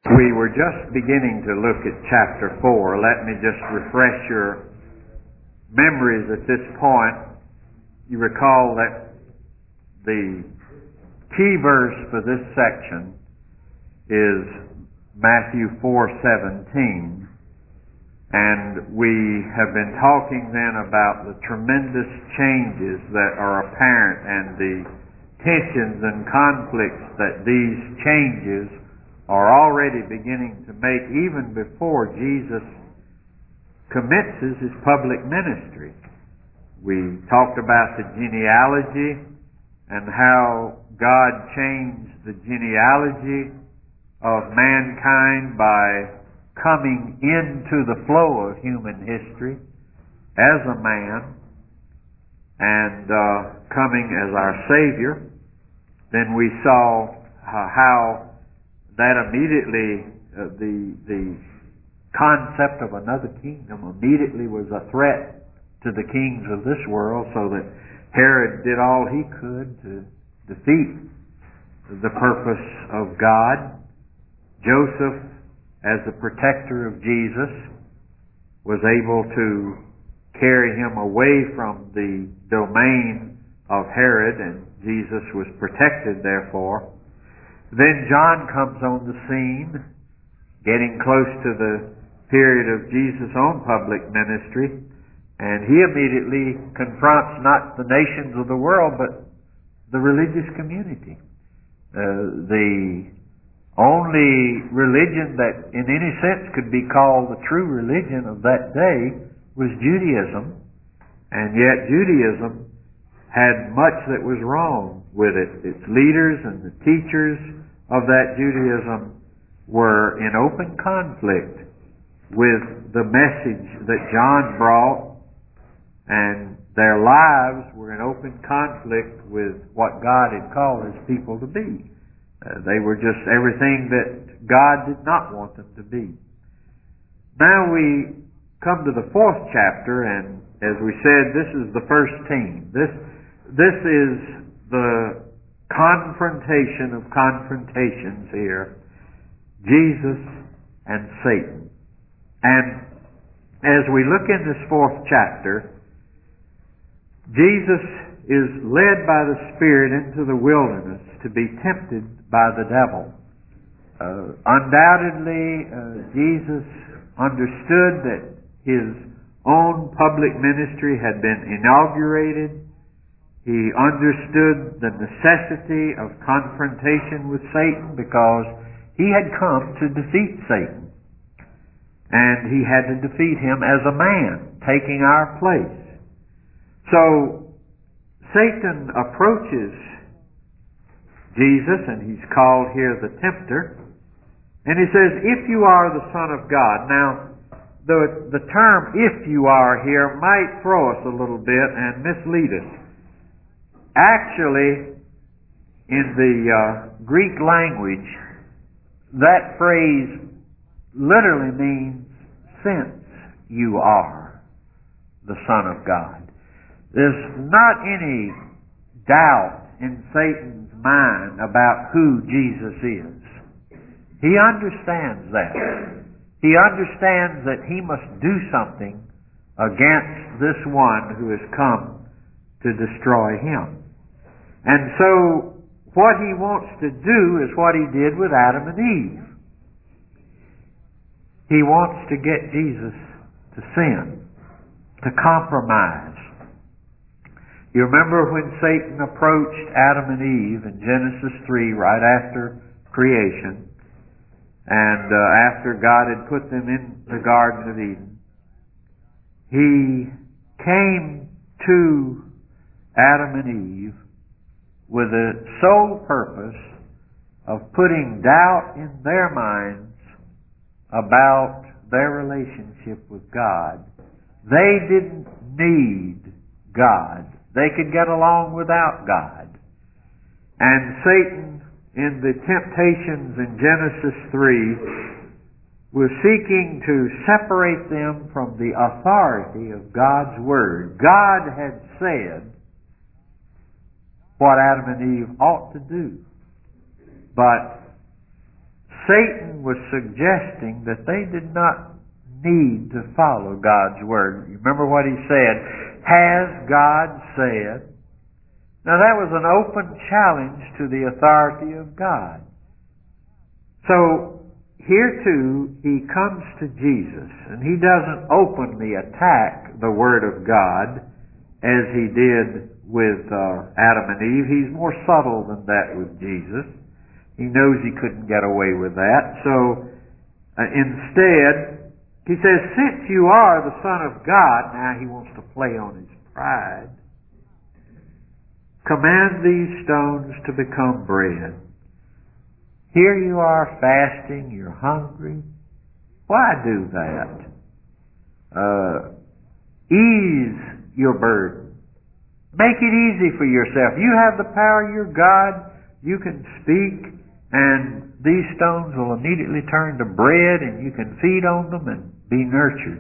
We were just beginning to look at chapter 4. Let me just refresh your memories at this point. You recall that the key verse for this section is Matthew 4:17, and we have been talking then about the tremendous changes that are apparent and the tensions and conflicts that these changes are already beginning to make even before Jesus commences his public ministry. We talked about the genealogy and how God changed the genealogy of mankind by coming into the flow of human history as a man and coming as our Savior. Then we saw how that immediately, the concept of another kingdom immediately was a threat to the kings of this world, so that Herod did all he could to defeat the purpose of God. Joseph, as the protector of Jesus, was able to carry him away from the domain of Herod, and Jesus was protected therefore. Then John comes on the scene, getting close to the period of Jesus' own public ministry, and he immediately confronts not the nations of the world, but the religious community. The only religion that in any sense could be called the true religion of that day was Judaism, and yet Judaism had much that was wrong with it. Its leaders and the teachers of that Judaism were in open conflict with the message that John brought, and their lives were in open conflict with what God had called his people to be. They were just everything that God did not want them to be. Now we come to the 4th chapter, and as we said, this is the first team. This is the confrontation of confrontations here, Jesus and Satan. And as we look in this 4th chapter, Jesus is led by the Spirit into the wilderness to be tempted by the devil. Undoubtedly, Jesus understood that his own public ministry had been inaugurated. He understood the necessity of confrontation with Satan because he had come to defeat Satan. And he had to defeat him as a man, taking our place. So, Satan approaches Jesus, and he's called here the tempter, and he says, "If you are the Son of God." Now, the term "if you are" here might throw us a little bit and mislead us. Actually, in the Greek language, that phrase literally means "since you are the Son of God." There's not any doubt in Satan's mind about who Jesus is. He understands that. He understands that he must do something against this one who has come to destroy him. And so what he wants to do is what he did with Adam and Eve. He wants to get Jesus to sin, to compromise. You remember when Satan approached Adam and Eve in Genesis 3 right after creation, and after God had put them in the Garden of Eden, he came to Adam and Eve with the sole purpose of putting doubt in their minds about their relationship with God. They didn't need God. They could get along without God. And Satan, in the temptations in Genesis 3, was seeking to separate them from the authority of God's Word. God had said what Adam and Eve ought to do. But Satan was suggesting that they did not need to follow God's Word. You remember what he said? Has God said? Now that was an open challenge to the authority of God. So here too, he comes to Jesus, and he doesn't openly attack the Word of God as he did with Adam and Eve. He's more subtle than that with Jesus. He knows he couldn't get away with that. So instead, he says, since you are the Son of God, now he wants to play on his pride, command these stones to become bread. Here you are fasting, you're hungry. Why do that? Ease your burden. Make it easy for yourself. You have the power, you're God. You can speak, and these stones will immediately turn to bread, and you can feed on them and be nurtured.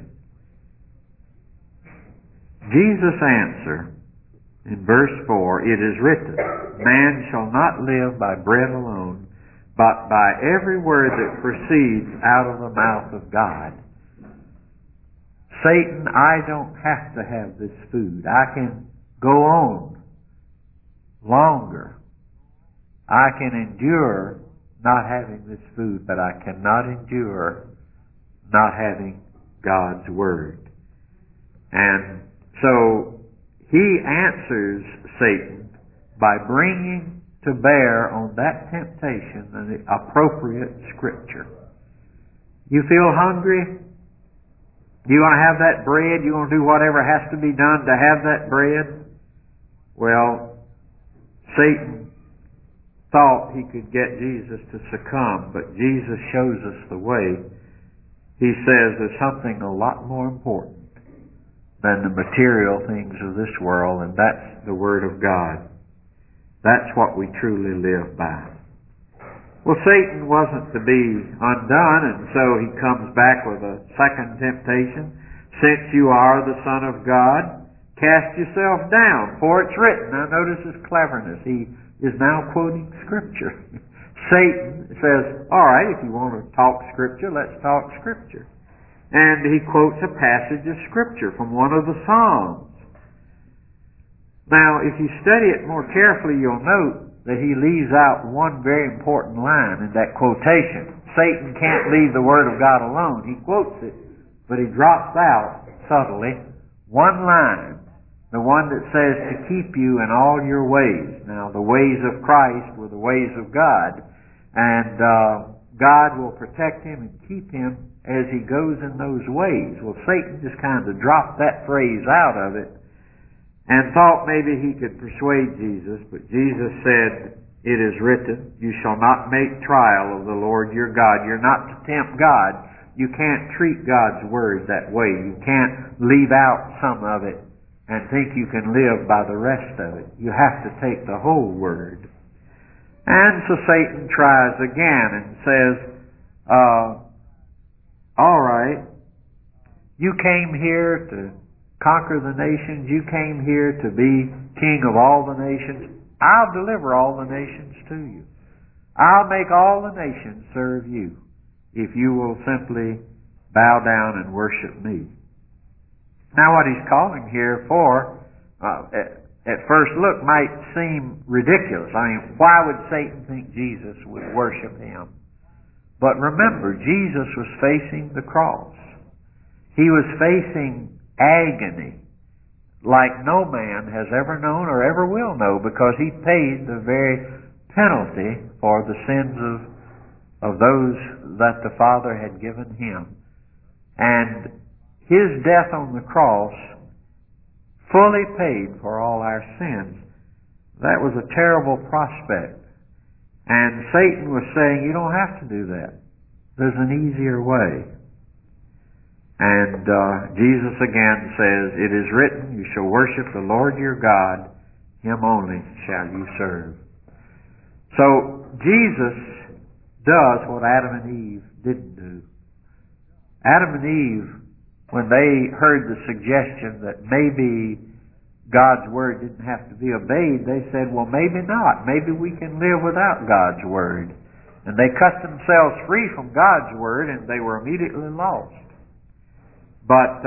Jesus' answer in verse 4, it is written, man shall not live by bread alone, but by every word that proceeds out of the mouth of God. Satan, I don't have to have this food. I can go on longer. I can endure not having this food, but I cannot endure not having God's Word. And so he answers Satan by bringing to bear on that temptation the appropriate Scripture. You feel hungry? You want to have that bread? You want to do whatever has to be done to have that bread? Well, Satan thought he could get Jesus to succumb, but Jesus shows us the way. He says there's something a lot more important than the material things of this world, and that's the Word of God. That's what we truly live by. Well, Satan wasn't to be undone, and so he comes back with a second temptation. Since you are the Son of God, cast yourself down, for it's written. Now notice his cleverness. He is now quoting Scripture. Satan says, all right, if you want to talk Scripture, let's talk Scripture. And he quotes a passage of Scripture from one of the Psalms. Now, if you study it more carefully, you'll note that he leaves out one very important line in that quotation. Satan can't leave the Word of God alone. He quotes it, but he drops out subtly one line, the one that says to keep you in all your ways. Now, the ways of Christ were the ways of God, and God will protect him and keep him as he goes in those ways. Well, Satan just kind of dropped that phrase out of it and thought maybe he could persuade Jesus, but Jesus said, it is written, you shall not make trial of the Lord your God. You're not to tempt God. You can't treat God's Word that way. You can't leave out some of it and think you can live by the rest of it. You have to take the whole Word. And so Satan tries again and says, all right, you came here to conquer the nations. You came here to be king of all the nations. I'll deliver all the nations to you. I'll make all the nations serve you if you will simply bow down and worship me. Now what he's calling here for, at first look, might seem ridiculous. I mean, why would Satan think Jesus would worship him? But remember, Jesus was facing the cross. He was facing agony like no man has ever known or ever will know, because he paid the very penalty for the sins of those that the Father had given him. And his death on the cross fully paid for all our sins. That was a terrible prospect. And Satan was saying, you don't have to do that. There's an easier way. And Jesus again says, it is written, you shall worship the Lord your God, him only shall you serve. So Jesus does what Adam and Eve didn't do. Adam and Eve, when they heard the suggestion that maybe God's Word didn't have to be obeyed, they said, well, maybe not. Maybe we can live without God's Word. And they cut themselves free from God's Word, and they were immediately lost. But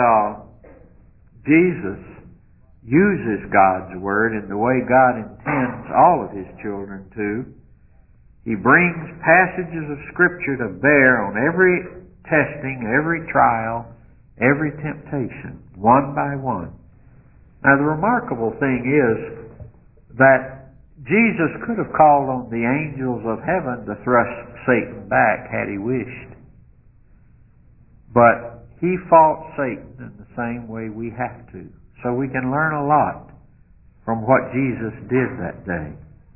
Jesus uses God's Word in the way God intends all of His children to. He brings passages of Scripture to bear on every testing, every trial, every temptation, one by one. Now the remarkable thing is that Jesus could have called on the angels of heaven to thrust Satan back had He wished. But He fought Satan in the same way we have to. So we can learn a lot from what Jesus did that day.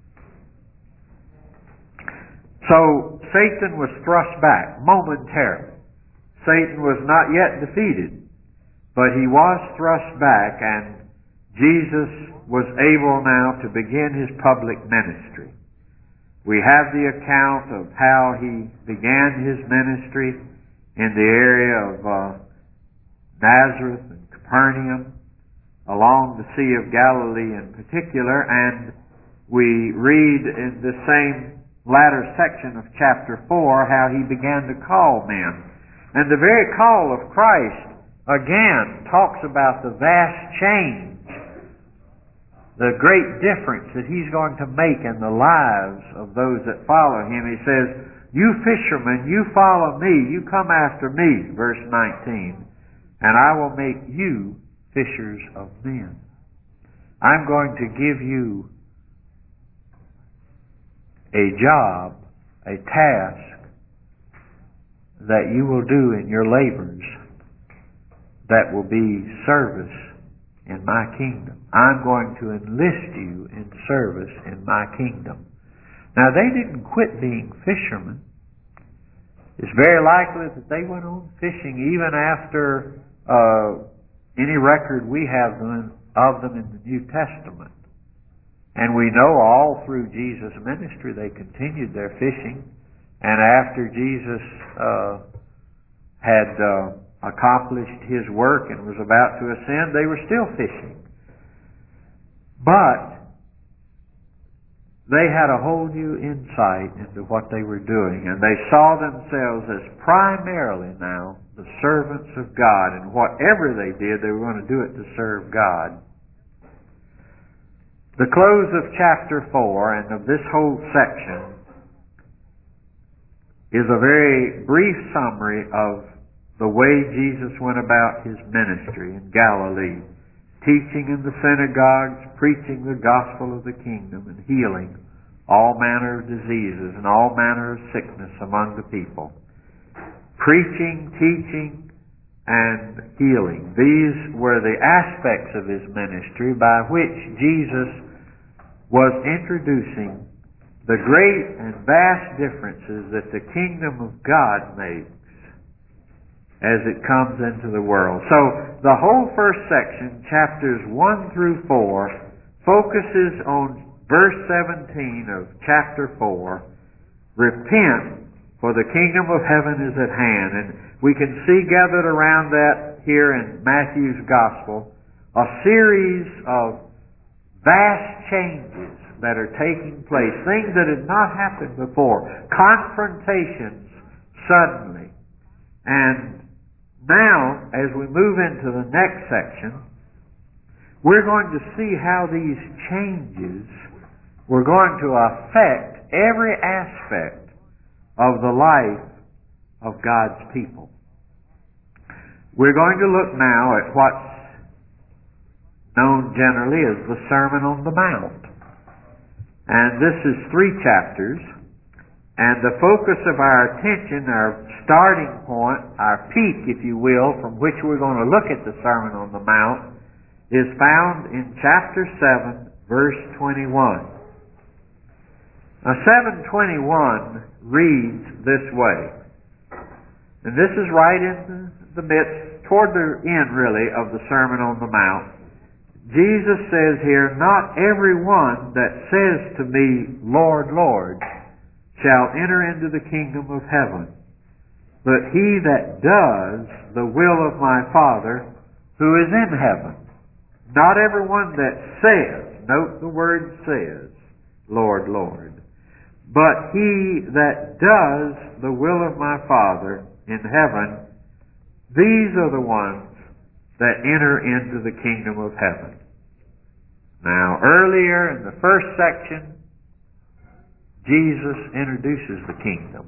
So Satan was thrust back momentarily. Satan was not yet defeated, but he was thrust back, and Jesus was able now to begin His public ministry. We have the account of how He began His ministry in the area of Nazareth and Capernaum, along the Sea of Galilee in particular, and we read in the same latter section of chapter 4 how He began to call men. And the very call of Christ again talks about the vast change, the great difference that He's going to make in the lives of those that follow Him. He says, "You fishermen, you follow me, you come after me," verse 19, "and I will make you fishers of men." I'm going to give you a job, a task that you will do in your labors that will be service in my kingdom. I'm going to enlist you in service in my kingdom. Now, they didn't quit being fishermen. It's very likely that they went on fishing even after any record we have of them in the New Testament. And we know all through Jesus' ministry they continued their fishing. And after Jesus had accomplished His work and was about to ascend, they were still fishing. But they had a whole new insight into what they were doing, and they saw themselves as primarily now the servants of God, and whatever they did, they were going to do it to serve God. The close of chapter 4 and of this whole section is a very brief summary of the way Jesus went about His ministry in Galilee, teaching in the synagogues, preaching the gospel of the kingdom, and healing all manner of diseases and all manner of sickness among the people. Preaching, teaching, and healing. These were the aspects of His ministry by which Jesus was introducing the great and vast differences that the kingdom of God makes as it comes into the world. So the whole first section, chapters 1 through 4, focuses on verse 17 of chapter 4, "Repent, for the kingdom of heaven is at hand." And we can see gathered around that here in Matthew's Gospel a series of vast changes that are taking place, things that had not happened before, confrontations suddenly. And now, as we move into the next section, we're going to see how these changes were going to affect every aspect of the life of God's people. We're going to look now at what's known generally as the Sermon on the Mount. And this is 3 chapters, and the focus of our attention, our starting point, our peak, if you will, from which we're going to look at the Sermon on the Mount, is found in chapter 7, verse 21. Now, 7:21 reads this way, and this is right in the midst, toward the end really, of the Sermon on the Mount. Jesus says here, "Not every one that says to me, 'Lord, Lord,' shall enter into the kingdom of heaven, but he that does the will of my Father who is in heaven." Not everyone that says, note the word says, "Lord, Lord," But he that does the will of my Father in heaven, these are the ones that enter into the kingdom of heaven. Now, earlier in the first section, Jesus introduces the kingdom.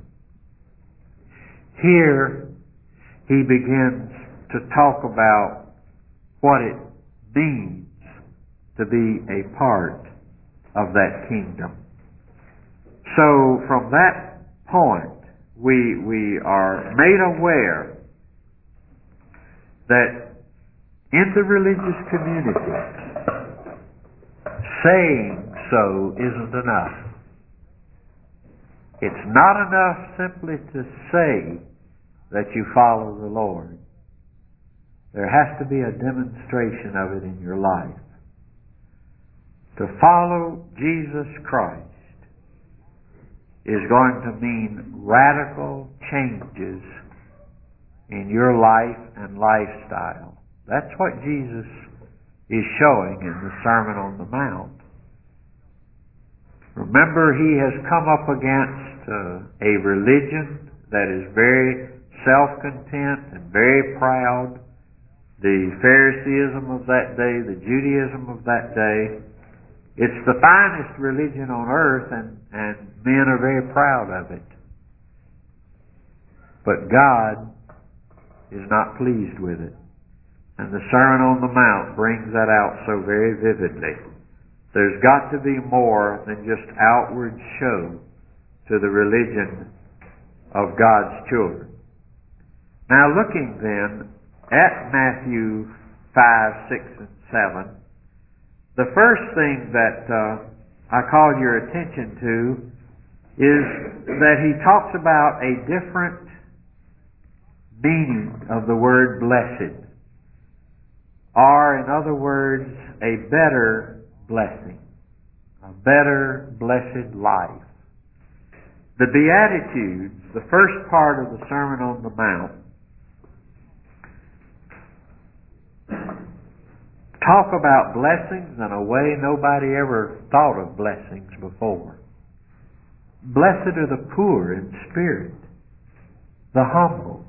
Here, he begins to talk about what it means to be a part of that kingdom. So, from that point, we are made aware that in the religious community, saying so isn't enough. It's not enough simply to say that you follow the Lord. There has to be a demonstration of it in your life. To follow Jesus Christ is going to mean radical changes in your life and lifestyle. That's what Jesus is showing in the Sermon on the Mount. Remember, he has come up against a religion that is very self-content and very proud. The Phariseeism of that day, the Judaism of that day. It's the finest religion on earth, and men are very proud of it. But God is not pleased with it. And the Sermon on the Mount brings that out so very vividly. There's got to be more than just outward show to the religion of God's children. Now, looking then at Matthew 5, 6, and 7, the first thing that I call your attention to is that he talks about a different meaning of the word blessed, or in other words, a better blessing, a better blessed life. The Beatitudes, the first part of the Sermon on the Mount, talk about blessings in a way nobody ever thought of blessings before. Blessed are the poor in spirit, the humble.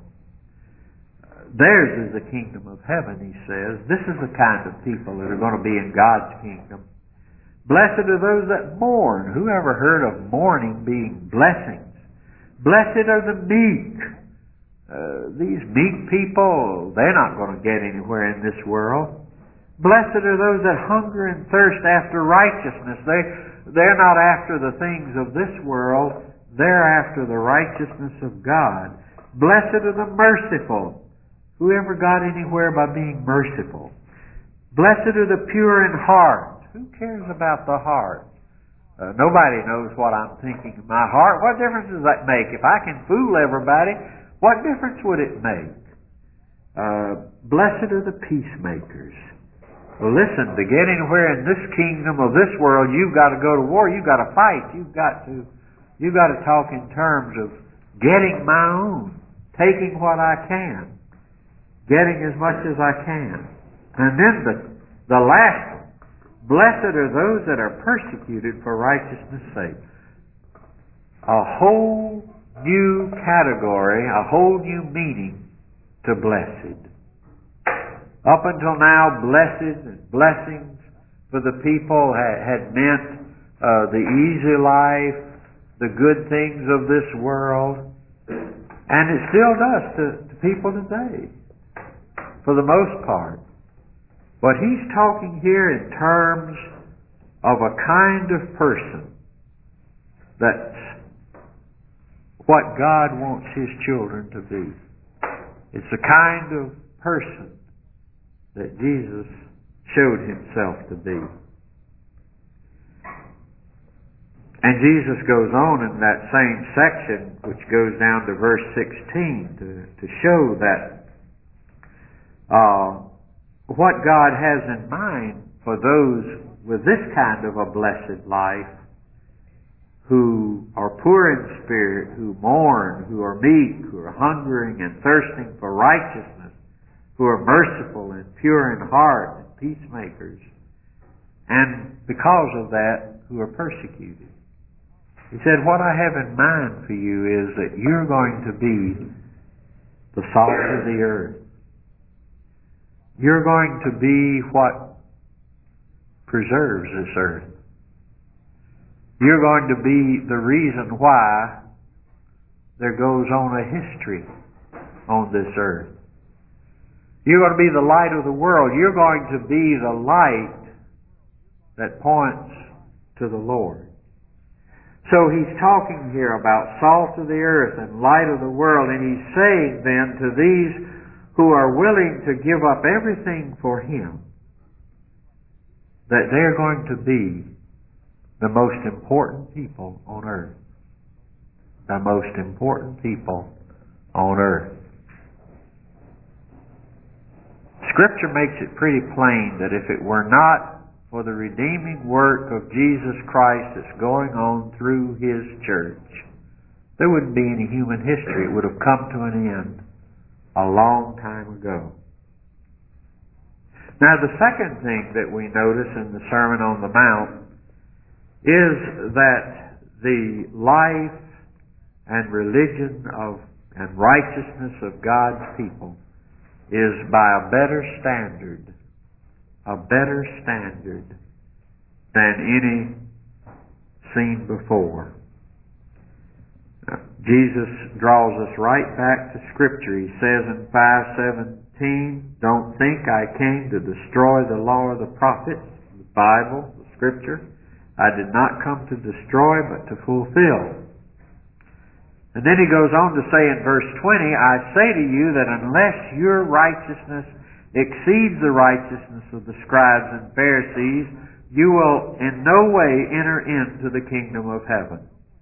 Theirs is the kingdom of heaven, he says. This is the kind of people that are going to be in God's kingdom. Blessed are those that mourn. Who ever heard of mourning being blessings? Blessed are the meek. These meek people, they're not going to get anywhere in this world. Blessed are those that hunger and thirst after righteousness. They're not after the things of this world. They're after the righteousness of God. Blessed are the merciful. Whoever got anywhere by being merciful? Blessed are the pure in heart. Who cares about the heart? Nobody knows what I'm thinking in my heart. What difference does that make? If I can fool everybody, what difference would it make? Blessed are the peacemakers. Well, listen, to get anywhere in this kingdom of this world, you've got to go to war. You've got to fight. You've got to talk in terms of getting my own, taking what I can, getting as much as I can. And then the last, blessed are those that are persecuted for righteousness' sake. A whole new category, a whole new meaning to blessed. Up until now, blessed and blessings for the people had meant the easy life, the good things of this world. And it still does to people today, for the most part. But he's talking here in terms of a kind of person that's what God wants His children to be. It's the kind of person that Jesus showed Himself to be. And Jesus goes on in that same section, which goes down to verse 16, to show that what God has in mind for those with this kind of a blessed life, who are poor in spirit, who mourn, who are meek, who are hungering and thirsting for righteousness, who are merciful and pure in heart and peacemakers, and because of that, who are persecuted. He said, what I have in mind for you is that you're going to be the salt of the earth. You're going to be what preserves this earth. You're going to be the reason why there goes on a history on this earth. You're going to be the light of the world. You're going to be the light that points to the Lord. So he's talking here about salt of the earth and light of the world, and he's saying then to these who are willing to give up everything for him, that they're going to be the most important people on earth. The most important people on earth. Scripture makes it pretty plain that if it were not for the redeeming work of Jesus Christ that's going on through His church, there wouldn't be any human history. It would have come to an end a long time ago. Now, the second thing that we notice in the Sermon on the Mount is that the life and religion and righteousness of God's people is by a better standard than any seen before. Jesus draws us right back to Scripture. He says in 5:17, don't think I came to destroy the law of the prophets, the Bible, the Scripture. I did not come to destroy, but to fulfill. And then he goes on to say in verse 20, I say to you that unless your righteousness exceeds the righteousness of the scribes and Pharisees, you will in no way enter into the kingdom of heaven.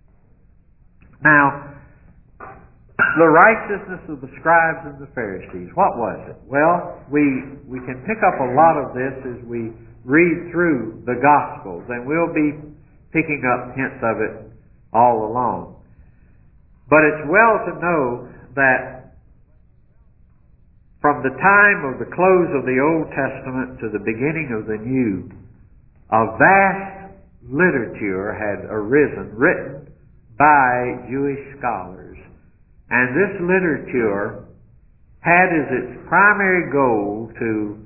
Now, the righteousness of the scribes and the Pharisees, what was it? Well, we can pick up a lot of this as we read through the Gospels, and we'll be picking up hints of it all along. But it's well to know that from the time of the close of the Old Testament to the beginning of the New, a vast literature had arisen, written by Jewish scholars. And this literature had as its primary goal to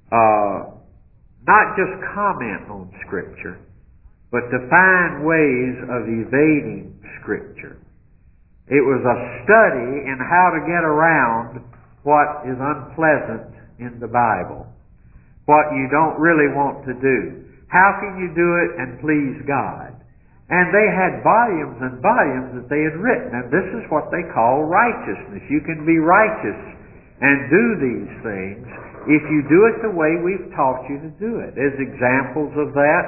not just comment on Scripture, but to find ways of evading Scripture. It was a study in how to get around what is unpleasant in the Bible, what you don't really want to do. How can you do it and please God? And they had volumes and volumes that they had written, and this is what they call righteousness. You can be righteous and do these things if you do it the way we've taught you to do it. As examples of that,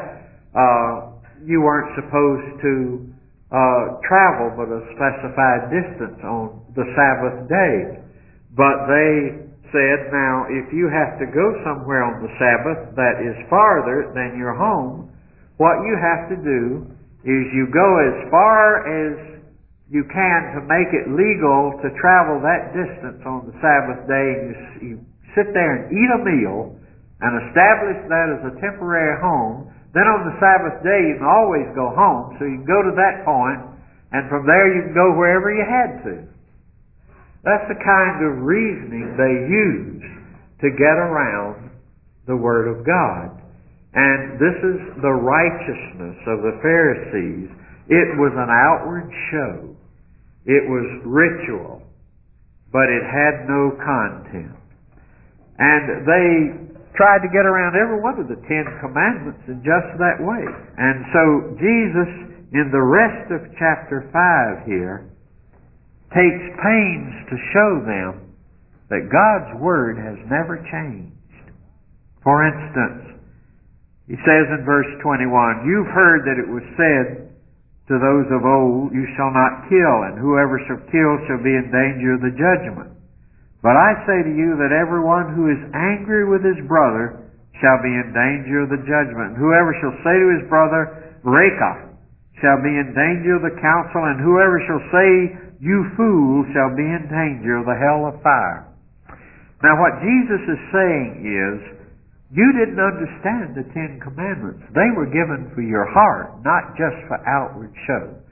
you weren't supposed to travel but a specified distance on the Sabbath day. But they said, now, if you have to go somewhere on the Sabbath that is farther than your home, what you have to do is you go as far as you can to make it legal to travel that distance on the Sabbath day, and you sit there and eat a meal and establish that as a temporary home. Then on the Sabbath day you can always go home, so you can go to that point, and from there you can go wherever you had to. That's the kind of reasoning they used to get around the Word of God. And this is the righteousness of the Pharisees. It was an outward show. It was ritual, but it had no content. And they tried to get around every one of the 10 Commandments in just that way. And so Jesus, in the rest of chapter 5 here, takes pains to show them that God's Word has never changed. For instance, he says in verse 21, you've heard that it was said to those of old, you shall not kill, and whoever shall kill shall be in danger of the judgment. But I say to you that everyone who is angry with his brother shall be in danger of the judgment. And whoever shall say to his brother, Reka, shall be in danger of the council, and whoever shall say, you fool, shall be in danger of the hell of fire. Now what Jesus is saying is, you didn't understand the 10 Commandments. They were given for your heart, not just for outward show.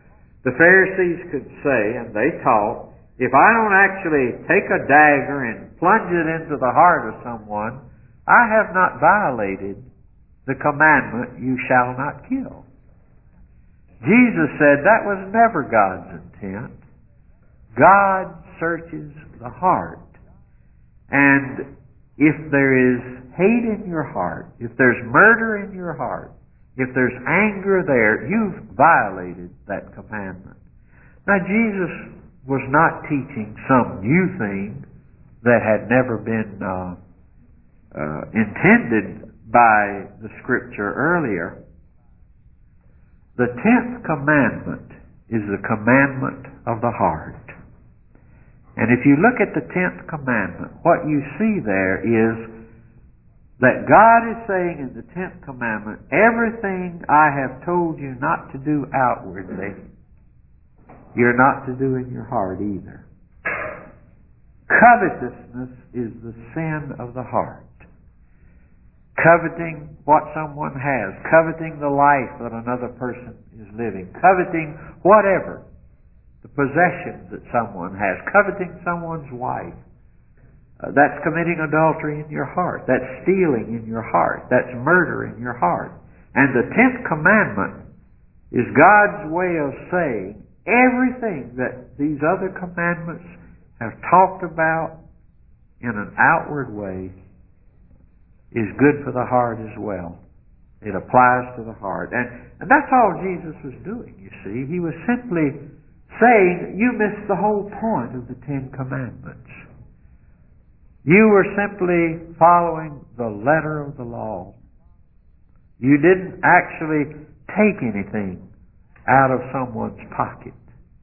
The Pharisees could say, and they taught, if I don't actually take a dagger and plunge it into the heart of someone, I have not violated the commandment, you shall not kill. Jesus said that was never God's intent. God searches the heart. And if there is hate in your heart, if there's murder in your heart, if there's anger there, you've violated that commandment. Now, Jesus was not teaching some new thing that had never been intended by the Scripture earlier. The 10th commandment is the commandment of the heart. And if you look at the 10th commandment, what you see there is that God is saying in the 10th commandment, everything I have told you not to do outwardly, you're not to do in your heart either. Covetousness is the sin of the heart. Coveting what someone has, coveting the life that another person is living, coveting whatever, the possessions that someone has, coveting someone's wife. That's committing adultery in your heart. That's stealing in your heart. That's murder in your heart. And the 10th commandment is God's way of saying everything that these other commandments have talked about in an outward way is good for the heart as well. It applies to the heart. And that's all Jesus was doing, you see. He was simply saying, you missed the whole point of the 10 Commandments. You were simply following the letter of the law. You didn't actually take anything out of someone's pocket.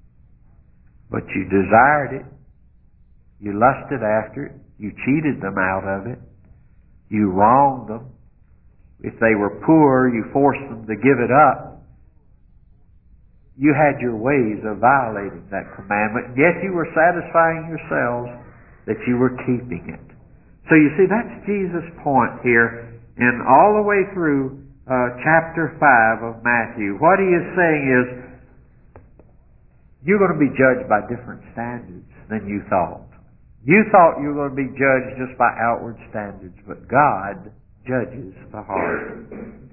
But you desired it. You lusted after it. You cheated them out of it. You wronged them. If they were poor, you forced them to give it up. You had your ways of violating that commandment, yet you were satisfying yourselves that you were keeping it. So you see, that's Jesus' point here, and all the way through chapter 5 of Matthew. What he is saying is, you're going to be judged by different standards than you thought. You thought you were going to be judged just by outward standards, but God judges the heart.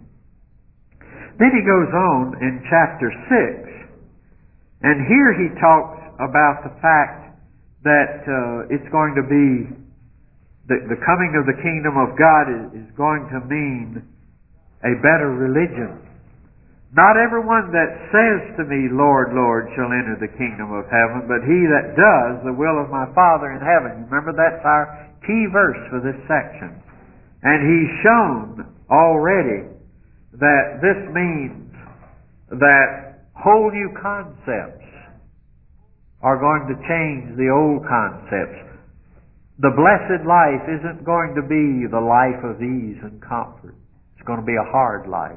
Then he goes on in chapter 6, and here he talks about the fact that it's going to be, the coming of the kingdom of God is going to mean a better religion. Not everyone that says to me, Lord, Lord, shall enter the kingdom of heaven, but he that does the will of my Father in heaven. Remember, that's our key verse for this section. And he's shown already that this means that whole new concepts are going to change the old concepts. The blessed life isn't going to be the life of ease and comfort. It's going to be a hard life.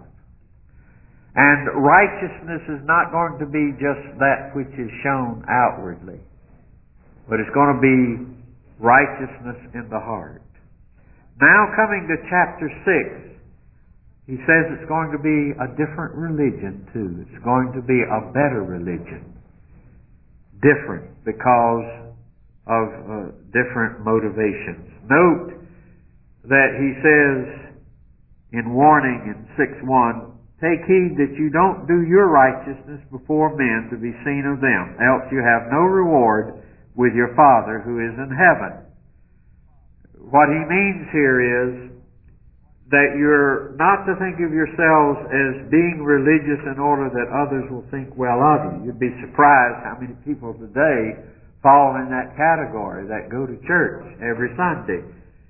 And righteousness is not going to be just that which is shown outwardly, but it's going to be righteousness in the heart. Now coming to chapter 6, he says it's going to be a different religion too. It's going to be a better religion. Different because of different motivations. Note that he says in warning in 6:1, take heed that you don't do your righteousness before men to be seen of them, else you have no reward with your Father who is in heaven. What he means here is that you're not to think of yourselves as being religious in order that others will think well of you. You'd be surprised how many people today fall in that category, that go to church every Sunday.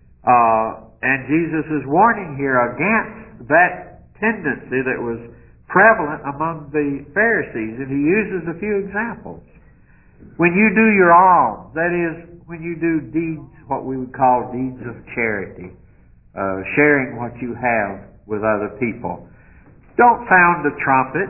And Jesus is warning here against that tendency that was prevalent among the Pharisees, and he uses a few examples. When you do your alms, that is, when you do deeds, what we would call deeds of charity, sharing what you have with other people, don't sound the trumpet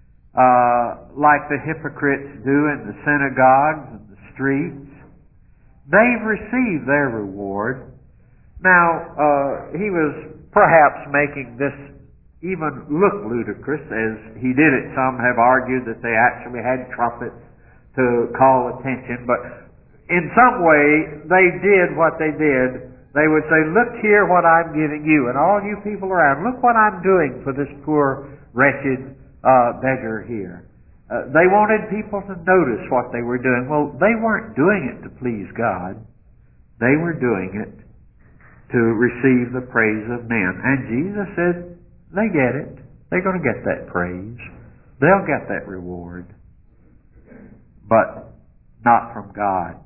like the hypocrites do in the synagogues and the streets. They've received their reward. Now, he was perhaps making this even look ludicrous, as he did it. Some have argued that they actually had trumpets to call attention, but in some way they did what they did. They would say, look here what I'm giving you, and all you people around, look what I'm doing for this poor, wretched beggar here. They wanted people to notice what they were doing. Well, they weren't doing it to please God. They were doing it to receive the praise of men. And Jesus said, they get it. They're going to get that praise. They'll get that reward. But not from God.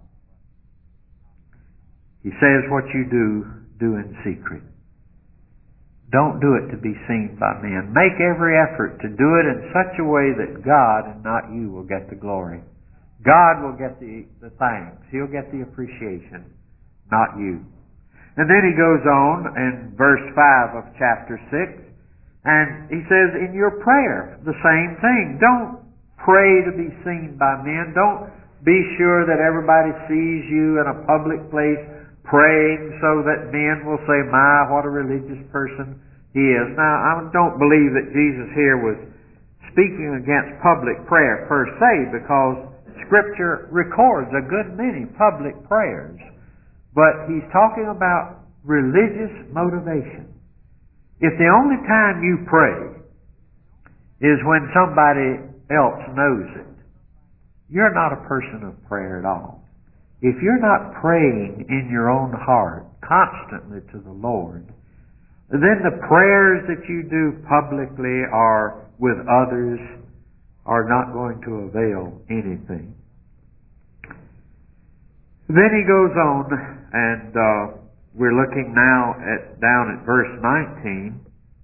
He says, what you do in secret. Don't do it to be seen by men. Make every effort to do it in such a way that God and not you will get the glory. God will get the thanks. He'll get the appreciation, not you. And then he goes on in verse 5 of chapter 6, and he says, in your prayer, the same thing. Don't pray to be seen by men. Don't be sure that everybody sees you in a public place praying so that men will say, my, what a religious person he is. Now, I don't believe that Jesus here was speaking against public prayer per se, because Scripture records a good many public prayers. But he's talking about religious motivation. If the only time you pray is when somebody else knows it, you're not a person of prayer at all. If you're not praying in your own heart constantly to the Lord, then the prayers that you do publicly or with others are not going to avail anything. Then he goes on, and we're looking now down at verse 19.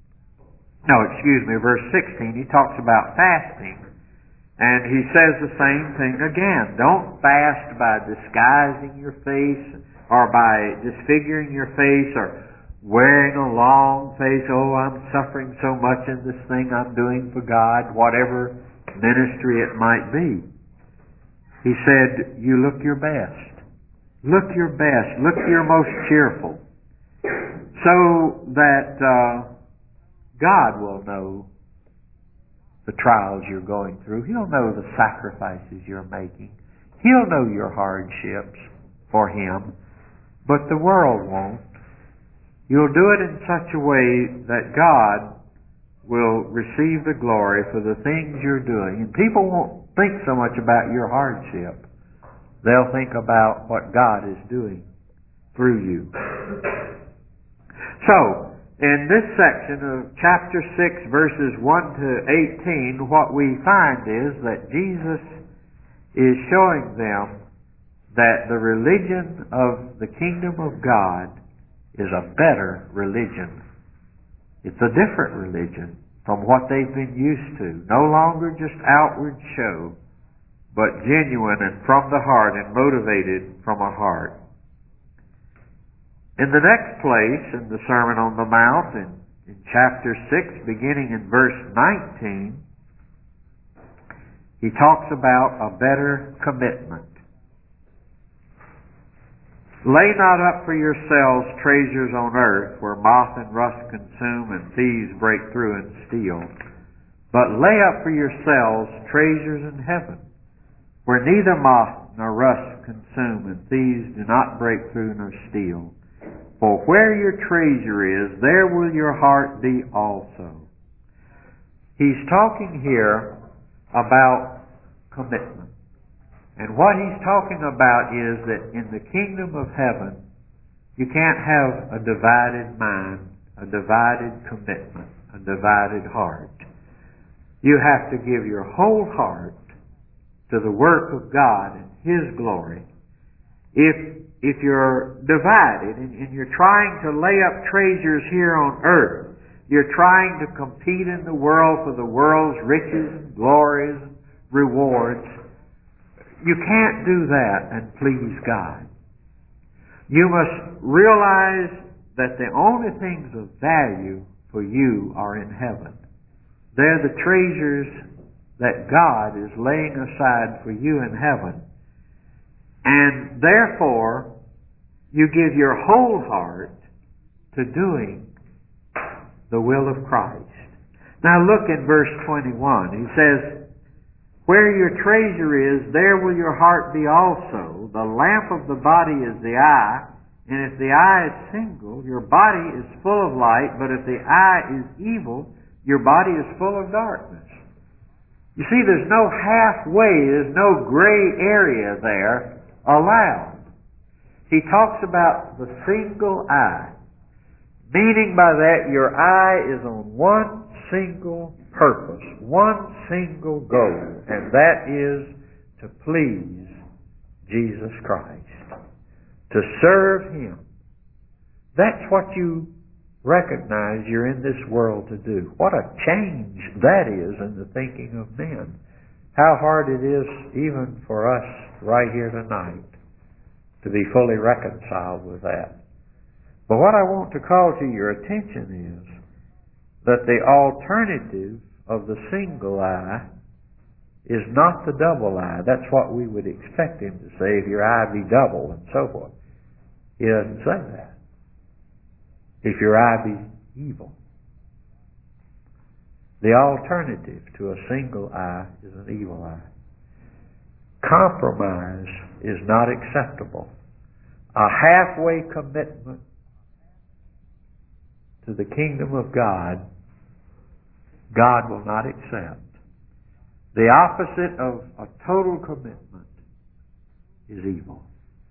Verse 16. He talks about fasting. And he says the same thing again. Don't fast by disguising your face or by disfiguring your face or wearing a long face. Oh, I'm suffering so much in this thing I'm doing for God, whatever ministry it might be. He said, you look your best. Look your best. Look your most cheerful. So that God will know the trials you're going through. He'll know the sacrifices you're making. He'll know your hardships for Him. But the world won't. You'll do it in such a way that God will receive the glory for the things you're doing. And people won't think so much about your hardship. They'll think about what God is doing through you. So, in this section of chapter 6, verses 1 to 18, what we find is that Jesus is showing them that the religion of the kingdom of God is a better religion. It's a different religion from what they've been used to. No longer just outward show, but genuine and from the heart and motivated from a heart. In the next place, in the Sermon on the Mount, in chapter 6, beginning in verse 19, he talks about a better commitment. Lay not up for yourselves treasures on earth, where moth and rust consume and thieves break through and steal, but lay up for yourselves treasures in heaven, where neither moth nor rust consume and thieves do not break through nor steal. For where your treasure is, there will your heart be also. He's talking here about commitment. And what he's talking about is that in the kingdom of heaven, you can't have a divided mind, a divided commitment, a divided heart. You have to give your whole heart to the work of God and His glory. If you're divided and you're trying to lay up treasures here on earth, you're trying to compete in the world for the world's riches, glories, rewards, you can't do that and please God. You must realize that the only things of value for you are in heaven. They're the treasures that God is laying aside for you in heaven. And therefore, you give your whole heart to doing the will of Christ. Now look at verse 21. He says, "Where your treasure is, there will your heart be also. The lamp of the body is the eye, and if the eye is single, your body is full of light, but if the eye is evil, your body is full of darkness." You see, there's no halfway, there's no gray area there allowed. He talks about the single eye, meaning by that your eye is on one single purpose, one single goal, and that is to please Jesus Christ, to serve Him. That's what you recognize you're in this world to do. What a change that is in the thinking of men. How hard it is even for us right here tonight to be fully reconciled with that. But what I want to call to your attention is that the alternative of the single eye is not the double eye. That's what we would expect him to say, if your eye be double and so forth. He doesn't say that. If your eye be evil. The alternative to a single eye is an evil eye. Compromise is not acceptable. A halfway commitment to the kingdom of God, God will not accept. The opposite of a total commitment is evil.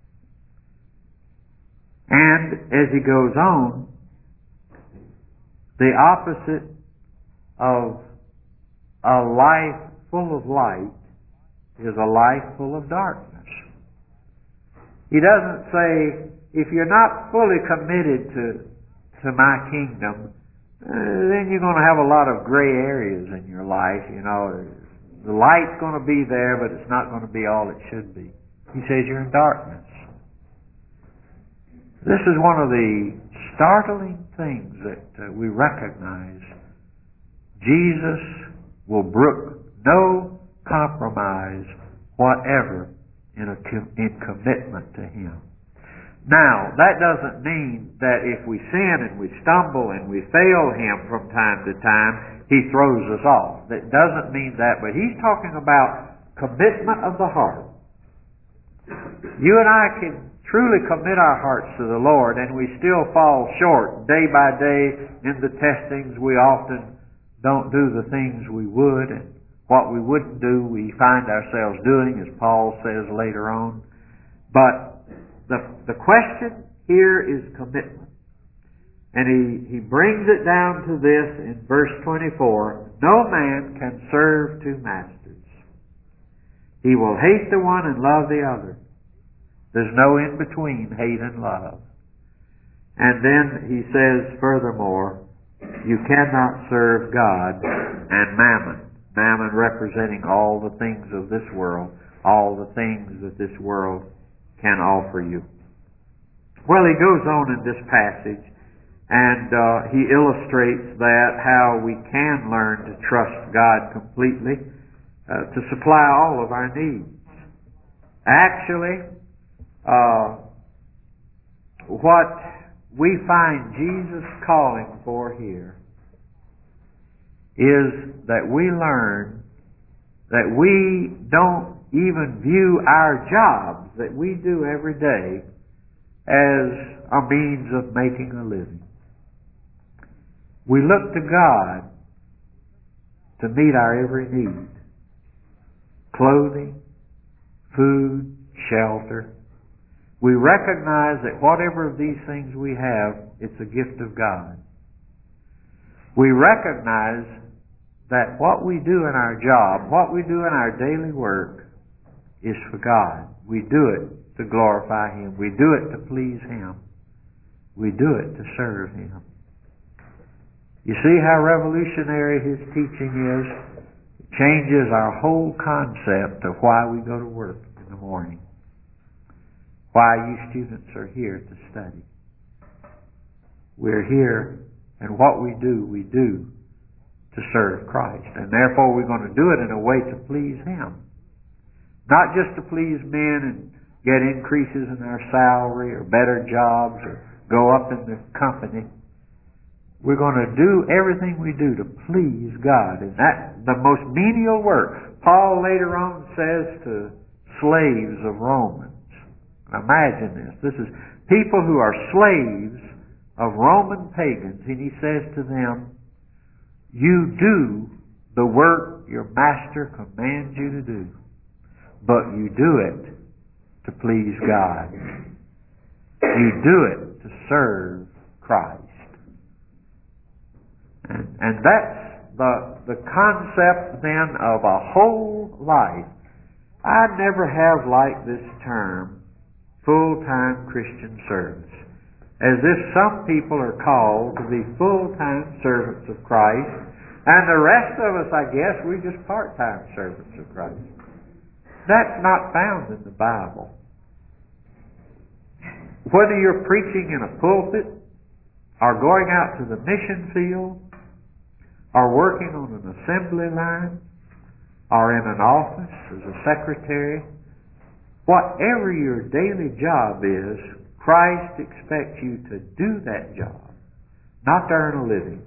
And as he goes on, the opposite of a life full of light is a life full of darkness. He doesn't say, if you're not fully committed to my kingdom, then you're going to have a lot of gray areas in your life. You know, the light's going to be there, but it's not going to be all it should be. He says you're in darkness. This is one of the startling things that we recognize. Jesus will brook no compromise whatever in commitment to Him. Now, that doesn't mean that if we sin and we stumble and we fail Him from time to time, He throws us off. That doesn't mean that, but He's talking about commitment of the heart. You and I can truly commit our hearts to the Lord, and we still fall short day by day in the testings. We often don't do the things we would, and what we wouldn't do we find ourselves doing, as Paul says later on. But the question here is commitment. And he brings it down to this in verse 24. No man can serve two masters. He will hate the one and love the other. There's no in between hate and love. And then he says furthermore, you cannot serve God and mammon. Mammon representing all the things of this world, all the things that this world can offer you. Well, he goes on in this passage and he illustrates that how we can learn to trust God completely to supply all of our needs. Actually, what we find Jesus calling for here is that we learn that we don't even view our jobs that we do every day as a means of making a living. We look to God to meet our every need. Clothing, food, shelter. We recognize that whatever of these things we have, it's a gift of God. We recognize that what we do in our job, what we do in our daily work, is for God. We do it to glorify Him. We do it to please Him. We do it to serve Him. You see how revolutionary His teaching is? It changes our whole concept of why we go to work in the morning. Why you students are here to study. We're here, and what we do to serve Christ. And therefore we're going to do it in a way to please Him. Not just to please men and get increases in our salary or better jobs or go up in the company, We're going to do everything we do to please God. And that's the most menial work. Paul later on says to slaves of Romans. Imagine this. This is people who are slaves of Roman pagans. And he says to them, you do the work your master commands you to do, but you do it to please God. You do it to serve Christ. And that's the concept then of a whole life. I never have liked this term, full-time Christian service, as if some people are called to be full-time servants of Christ, and the rest of us, I guess, we're just part-time servants of Christ. That's not found in the Bible. Whether you're preaching in a pulpit, or going out to the mission field, or working on an assembly line, or in an office as a secretary, whatever your daily job is, Christ expects you to do that job, not to earn a living.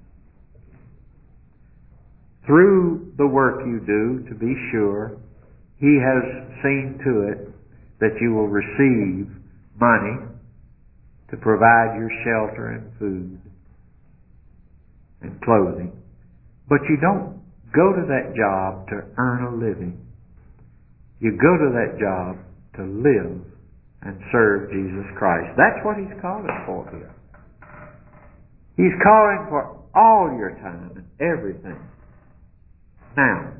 Through the work you do, to be sure, He has seen to it that you will receive money to provide your shelter and food and clothing. But you don't go to that job to earn a living. You go to that job to live and serve Jesus Christ. That's what He's calling for here. He's calling for all your time and everything. Now,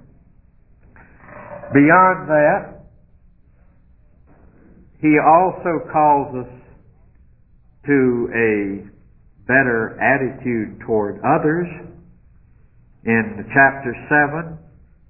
beyond that, He also calls us to a better attitude toward others. In chapter 7,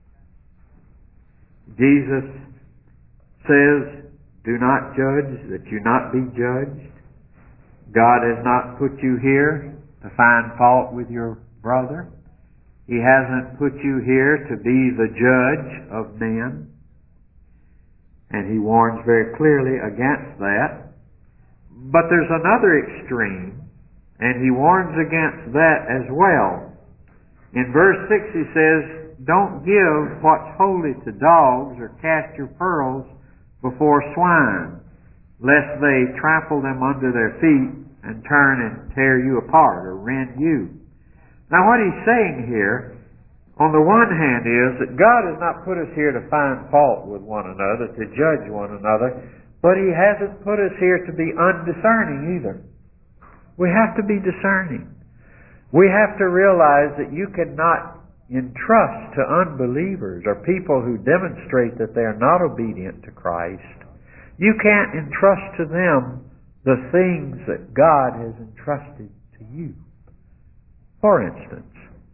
Jesus says, do not judge that you not be judged. God has not put you here to find fault with your brother. He hasn't put you here to be the judge of men. And He warns very clearly against that. But there's another extreme, and He warns against that as well. In verse 6 He says, don't give what's holy to dogs, or cast your pearls before swine, lest they trample them under their feet and turn and tear you apart or rend you. Now what He's saying here, on the one hand, is that God has not put us here to find fault with one another, to judge one another, but He hasn't put us here to be undiscerning either. We have to be discerning. We have to realize that you cannot entrust to unbelievers or people who demonstrate that they are not obedient to Christ. You can't entrust to them the things that God has entrusted to you. For instance,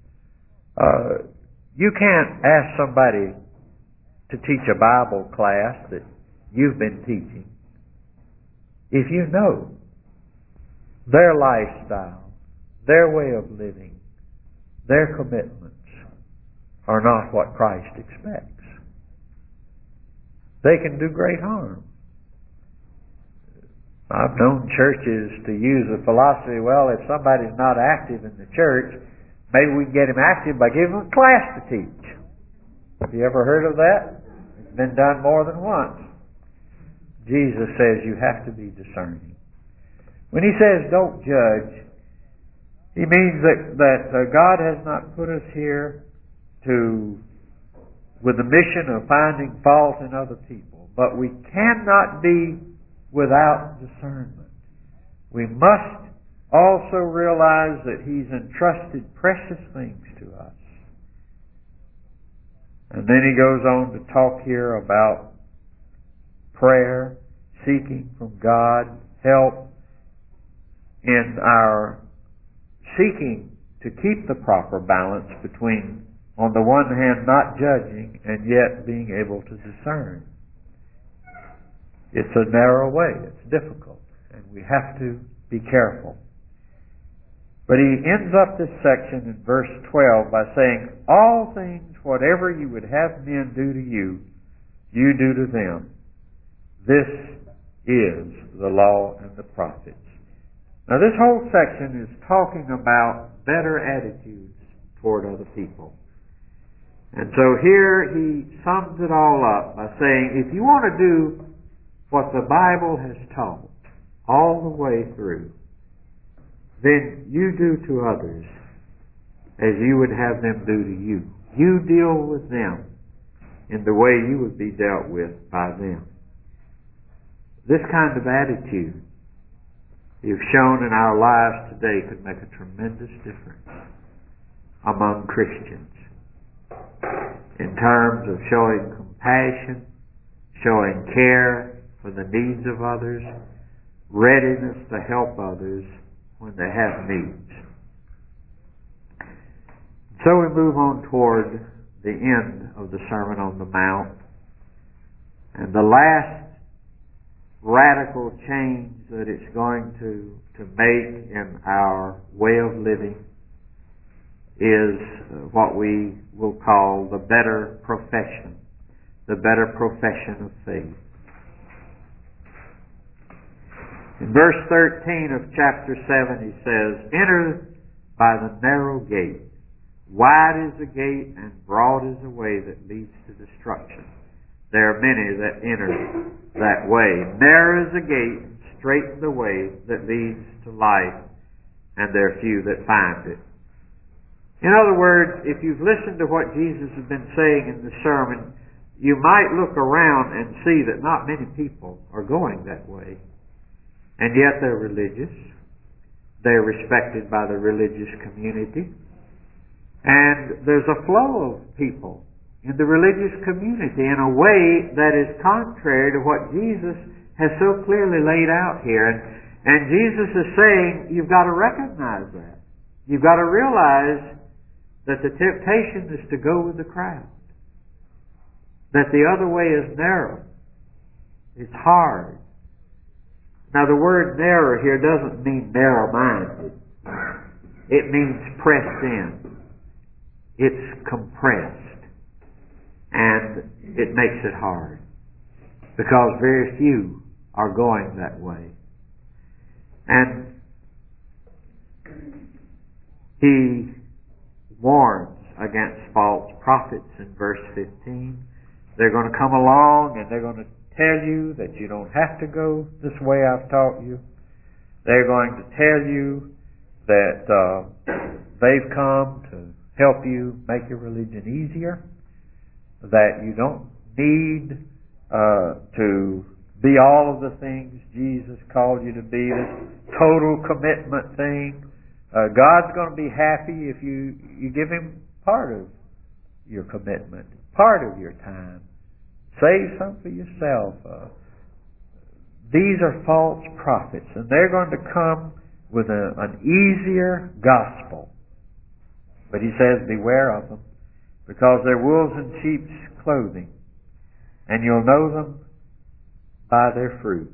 you can't ask somebody to teach a Bible class that you've been teaching if you know their lifestyle, their way of living, their commitments are not what Christ expects. They can do great harm. I've known churches to use the philosophy, well, if somebody's not active in the church, maybe we can get him active by giving him a class to teach. Have you ever heard of that? It's been done more than once. Jesus says you have to be discerning. When He says don't judge, He means that God has not put us here with the mission of finding fault in other people. But we cannot be without discernment. We must also realize that He's entrusted precious things to us. And then He goes on to talk here about prayer, seeking from God help in our seeking to keep the proper balance between, on the one hand, not judging and yet being able to discern. It's a narrow way. It's difficult. And we have to be careful. But he ends up this section in verse 12 by saying, all things, whatever you would have men do to you, you do to them. This is the law and the prophets. Now this whole section is talking about better attitudes toward other people. And so here he sums it all up by saying, if you want to do what the Bible has taught all the way through, then you do to others as you would have them do to you. You deal with them in the way you would be dealt with by them. This kind of attitude, if shown in our lives today, could make a tremendous difference among Christians in terms of showing compassion, showing care for the needs of others, readiness to help others when they have needs. So we move on toward the end of the Sermon on the Mount, and the last radical change that it's going to make in our way of living is what we will call the better profession of faith. In verse 13 of chapter 7 he says, "Enter by the narrow gate. Wide is the gate and broad is the way that leads to destruction. There are many that enter that way. Narrow is the gate and straight the way that leads to life, and there are few that find it." In other words, if you've listened to what Jesus has been saying in the sermon, you might look around and see that not many people are going that way. And yet they're religious. They're respected by the religious community. And there's a flow of people in the religious community in a way that is contrary to what Jesus has so clearly laid out here. And Jesus is saying, you've got to recognize that. You've got to realize that the temptation is to go with the crowd. That the other way is narrow. It's hard. Now the word narrow here doesn't mean narrow-minded. It means pressed in. It's compressed. And it makes it hard. Because very few are going that way. And he warns against false prophets in verse 15. They're going to come along and they're going to tell you that you don't have to go this way I've taught you. They're going to tell you that they've come to help you make your religion easier, that you don't need to be all of the things Jesus called you to be, this total commitment thing. God's going to be happy if you give Him part of your commitment, part of your time. Save some for yourself. These are false prophets, and they're going to come with an easier gospel. But he says, beware of them, because they're wolves in sheep's clothing, and you'll know them by their fruit.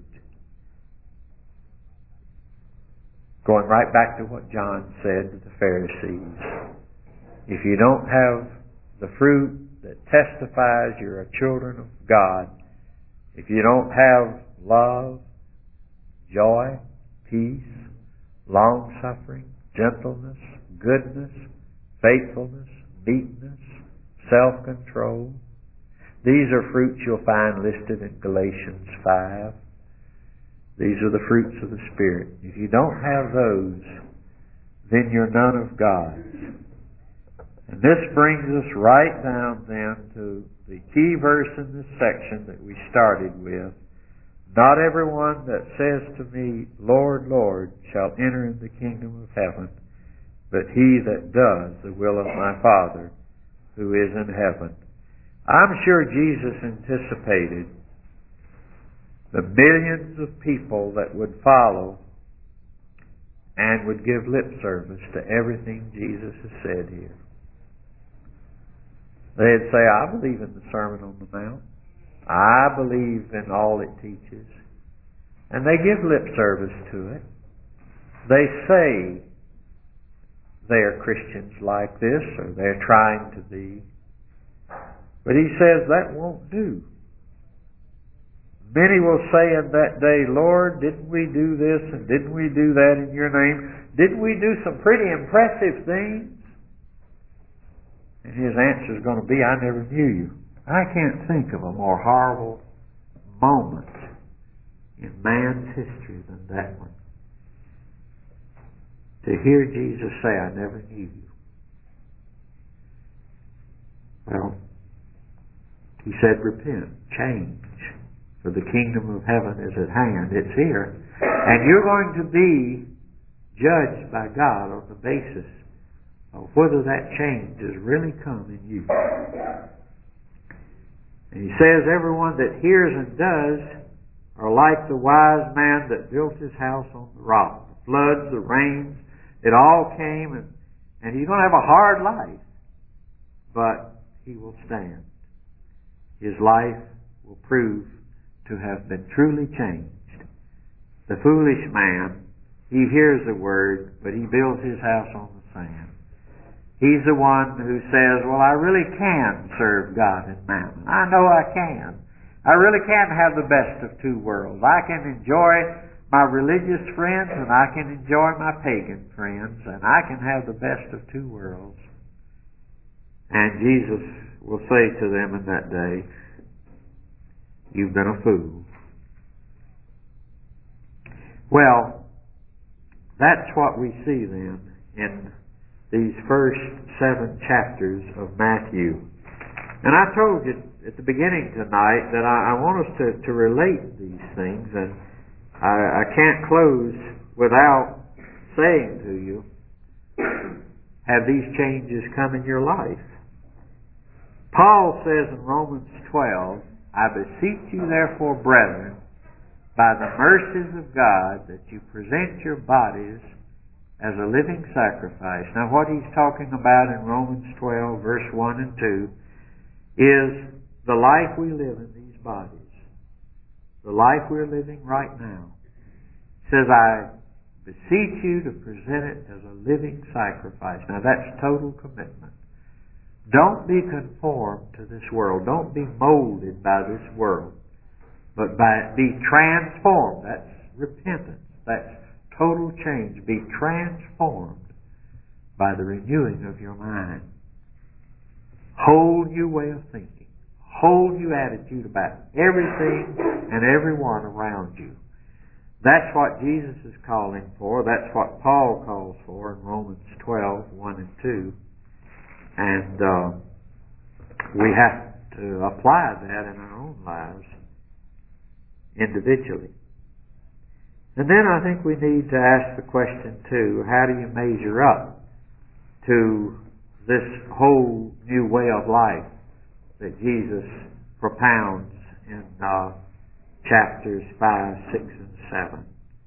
Going right back to what John said to the Pharisees. If you don't have the fruit that testifies you're a children of God, if you don't have love, joy, peace, long-suffering, gentleness, goodness, faithfulness, meekness, self-control, these are fruits you'll find listed in Galatians 5. These are the fruits of the Spirit. If you don't have those, then you're none of God's. And this brings us right down then to the key verse in this section that we started with. Not everyone that says to me, Lord, Lord, shall enter in the kingdom of heaven, but he that does the will of my Father who is in heaven. I'm sure Jesus anticipated the millions of people that would follow and would give lip service to everything Jesus has said here. They'd say, I believe in the Sermon on the Mount. I believe in all it teaches. And they give lip service to it. They say they are Christians like this, or they're trying to be. But he says that won't do. Many will say in that day, Lord, didn't we do this and didn't we do that in your name? Didn't we do some pretty impressive things? And his answer is going to be, I never knew you. I can't think of a more horrible moment in man's history than that one. To hear Jesus say, I never knew you. Well, he said, repent, change, for the kingdom of heaven is at hand. It's here. And you're going to be judged by God on the basis of whether that change has really come in you. And he says, everyone that hears and does are like the wise man that built his house on the rock. The floods, the rains, it all came, and he's going to have a hard life, but he will stand. His life will prove to have been truly changed. The foolish man, he hears the word, but he builds his house on the sand. He's the one who says, well, I really can serve God and mammon. I know I can. I really can have the best of two worlds. I can enjoy my religious friends and I can enjoy my pagan friends, and I can have the best of two worlds. And Jesus will say to them in that day, you've been a fool. Well, that's what we see then in these first 7 chapters of Matthew. And I told you at the beginning tonight that I want us to relate these things, and I can't close without saying to you, have these changes come in your life? Paul says in Romans 12, I beseech you therefore, brethren, by the mercies of God, that you present your bodies as a living sacrifice. Now what he's talking about in Romans 12, verse 1 and 2, is the life we live in these bodies. The life we're living right now. It says, I beseech you to present it as a living sacrifice. Now that's total commitment. Don't be conformed to this world. Don't be molded by this world. But be transformed. That's repentance. That's total change. Be transformed by the renewing of your mind. Whole new way of thinking. Whole new attitude about everything and everyone around you. That's what Jesus is calling for. That's what Paul calls for in Romans 12, 1 and 2. And we have to apply that in our own lives individually. And then I think we need to ask the question too, how do you measure up to this whole new way of life that Jesus propounds in chapters 5, 6, and 7?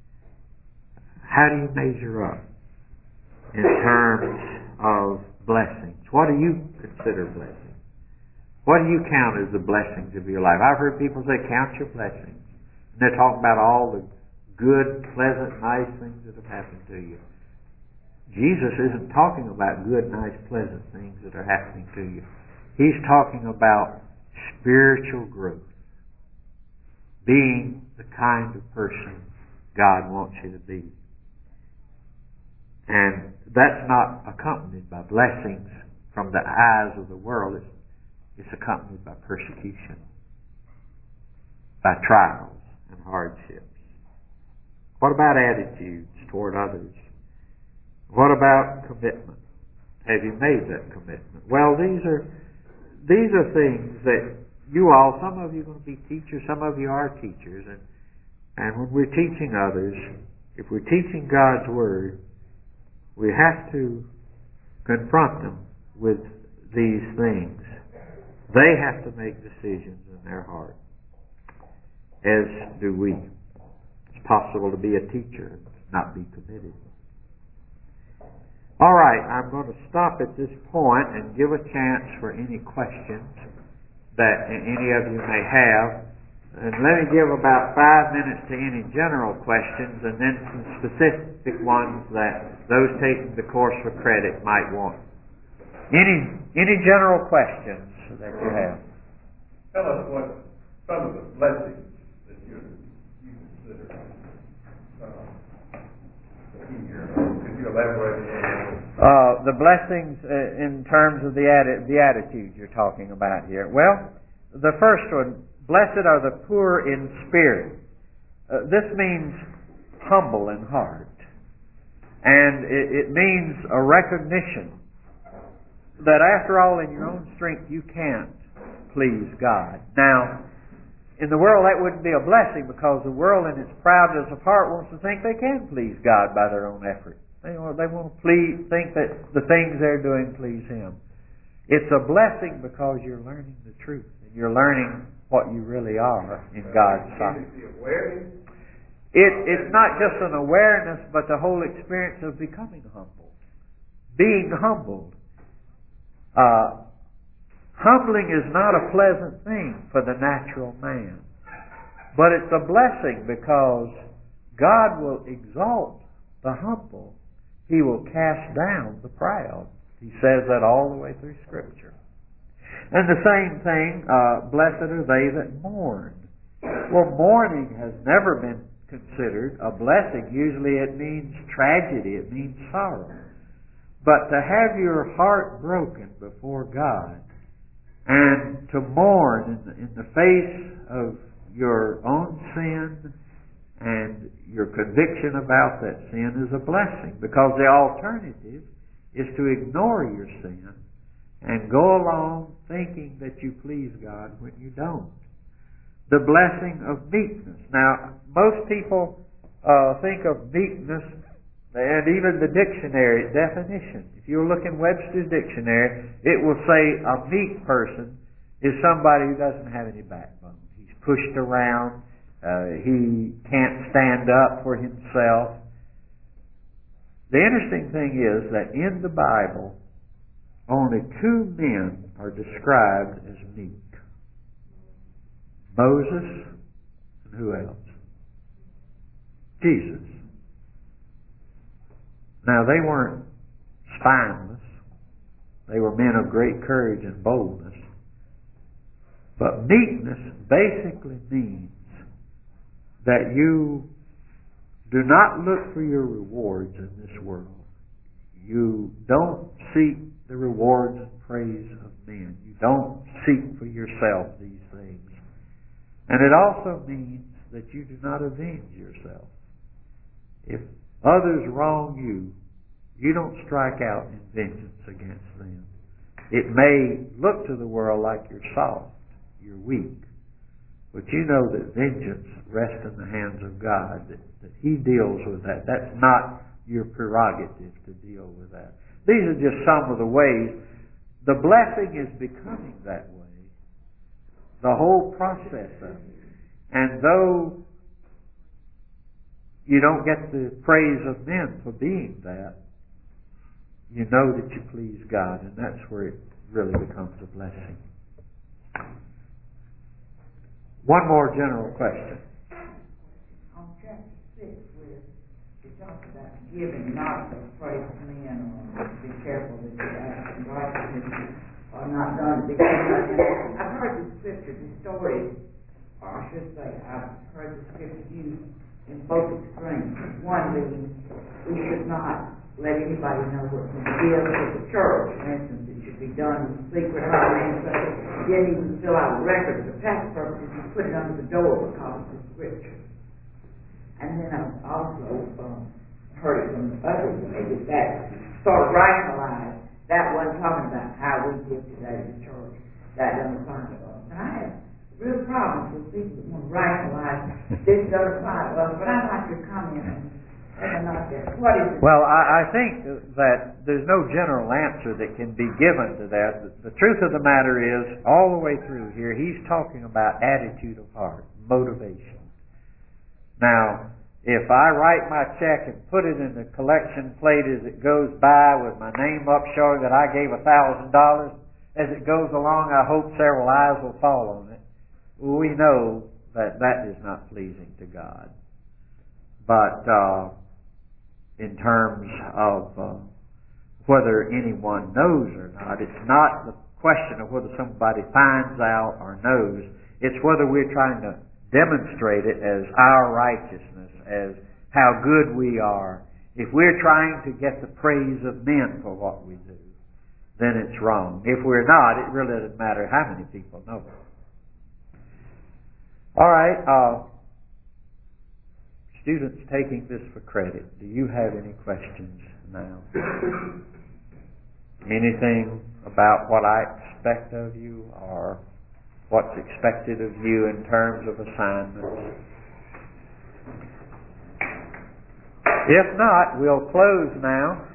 How do you measure up in terms of blessings? What do you consider blessings? What do you count as the blessings of your life? I've heard people say, count your blessings. And they're talking about all the good, pleasant, nice things that have happened to you. Jesus isn't talking about good, nice, pleasant things that are happening to you. He's talking about spiritual growth. Being the kind of person God wants you to be. And that's not accompanied by blessings from the eyes of the world. It's accompanied by persecution, by trials and hardships. What about attitudes toward others? What about commitment? Have you made that commitment? Well, these are things that you all, some of you are going to be teachers, some of you are teachers, and when we're teaching others, if we're teaching God's Word, we have to confront them with these things. They have to make decisions in their heart, as do we. It's possible to be a teacher and not be committed. All right, I'm going to stop at this point and give a chance for any questions that any of you may have. And let me give about 5 minutes to any general questions and then some specific ones that those taking the course for credit might want. Any general questions that you have? Tell us what some of the blessings that consider the key here? Could you elaborate on that? The blessings in terms of the attitude you're talking about here. Well, the first one, blessed are the poor in spirit. This means humble in heart. And it means a recognition that after all, in your own strength, you can't please God. Now, in the world, that wouldn't be a blessing, because the world in its proudness of heart wants to think they can please God by their own effort. They want to think that the things they're doing please Him. It's a blessing because you're learning the truth, and you're learning what you really are in God's sight. It's not just an awareness, but the whole experience of becoming humble. Being humbled. Humbling is not a pleasant thing for the natural man. But it's a blessing, because God will exalt the humble. He will cast down the proud. He says that all the way through Scripture. And the same thing, blessed are they that mourn. Well, mourning has never been considered a blessing. Usually it means tragedy, it means sorrow. But to have your heart broken before God and to mourn in the face of your own sin and your conviction about that sin is a blessing, because the alternative is to ignore your sin and go along thinking that you please God when you don't. The blessing of meekness. Now, most people think of meekness, and even the dictionary definition. If you look in Webster's dictionary, it will say a meek person is somebody who doesn't have any backbone. He's pushed around. He can't stand up for himself. The interesting thing is that in the Bible, only 2 men are described as meek. Moses, and who else? Jesus. Now, they weren't spineless. They were men of great courage and boldness. But meekness basically means that you do not look for your rewards in this world. You don't seek the rewards and praise of men. You don't seek for yourself these things. And it also means that you do not avenge yourself. If others wrong you, you don't strike out in vengeance against them. It may look to the world like you're soft, you're weak, but you know that vengeance rests in the hands of God, that He deals with that. That's not your prerogative to deal with that. These are just some of the ways. The blessing is becoming that way. The whole process of it. And though you don't get the praise of men for being that, you know that you please God, and that's where it really becomes a blessing. One more general question. On chapter 6, where it talks about giving, not to praise men, or to be careful that your acts and righteousness are not done to be careful. I've heard the scripture distorted, or I should say, I've heard the scripture used in both extremes. One being, we should not let anybody know what we give to the church. For instance, it should be done in secret. You didn't even fill out a record for tax purposes. You put it under the door because of the scripture. And then I've also heard it from the others, maybe that sort of rationalized. That wasn't talking about how we give today to the church. That doesn't apply to us. And I have real problems with people that want to rationalize this doesn't apply to us. But I'd like your comment on what is it? Well, I think that there's no general answer that can be given to that. The truth of the matter is, all the way through here, he's talking about attitude of heart, motivation. Now, if I write my check and put it in the collection plate as it goes by with my name up showing that I gave $1,000, as it goes along, I hope several eyes will fall on it. We know that that is not pleasing to God. But in terms of whether anyone knows or not, it's not the question of whether somebody finds out or knows. It's whether we're trying to demonstrate it as our righteousness, as how good we are, if we're trying to get the praise of men for what we do, then it's wrong. If we're not, it really doesn't matter how many people know it. All right, students taking this for credit, do you have any questions now? Anything about what I expect of you or what's expected of you in terms of assignments? If not, we'll close now.